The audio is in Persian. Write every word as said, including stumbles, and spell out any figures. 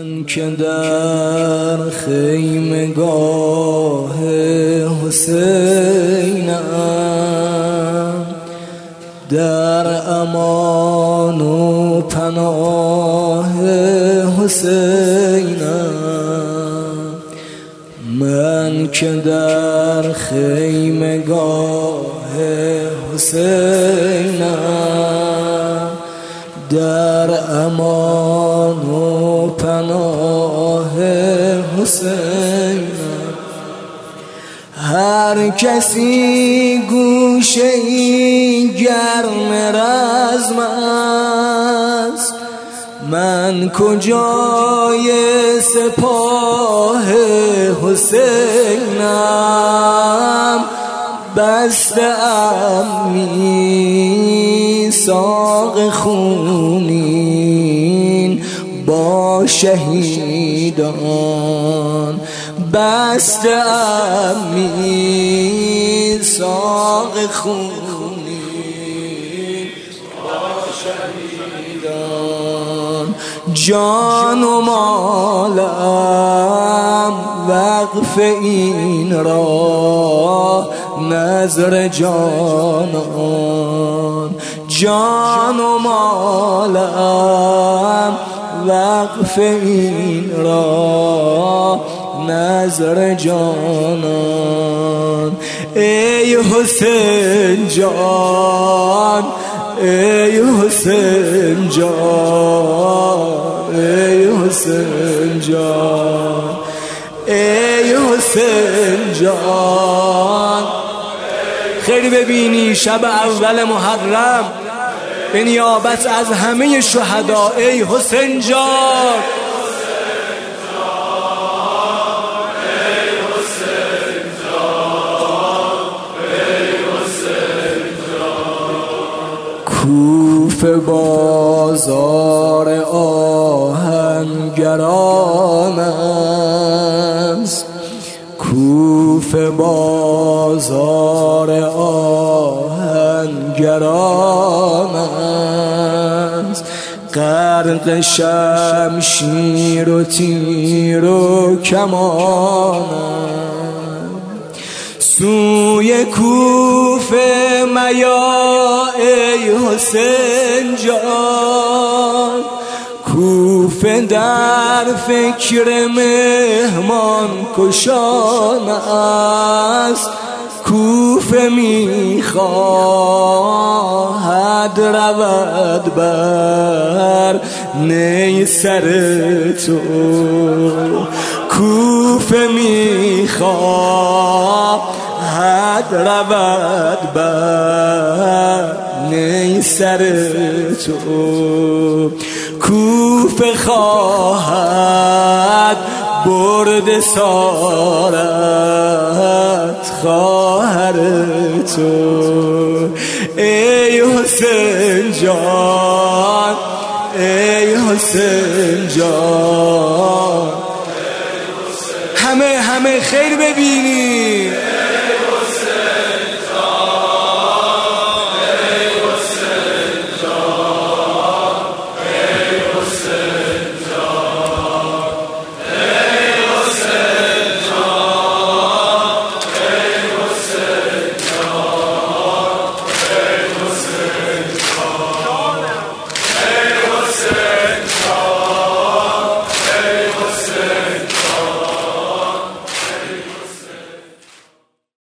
من که در خیمگاه حسینم، در امان و پناه حسینم. من که در خیمگاه حسینم، در امان و پناه حسینم. هر کسی گوشه ای گرم رزم است، من کجای سپاه حسینم. بسته ام میثاق خونین با شهیدان، بسته ام میثاق خونین با شهیدان. جان و مالم وقف این را نظر جانان، جان و مالم وقف این را نظر جانان. ای حسین جان، ای حسین جان، ای حسین جان، ای حسین جان. خیلی ببینی شب اول محرم به نیابت از همه شهدا، ای حسین جان، کوفه بازار آهنگران است، کوفه بازار آهنگران است. غرق شمشیر و تیر و کمان، سوی کوفه میا ای حسین جان. کوفه در فکر مهمان کشان است، کوفه میخواهد رود بر نی سر تو. کوفه میخواهد رود بر نی سر تو. کوفه خواهد برد سارت خواهر تو. ای حسین جان، ای حسین جان. همه همه خیر ببینی.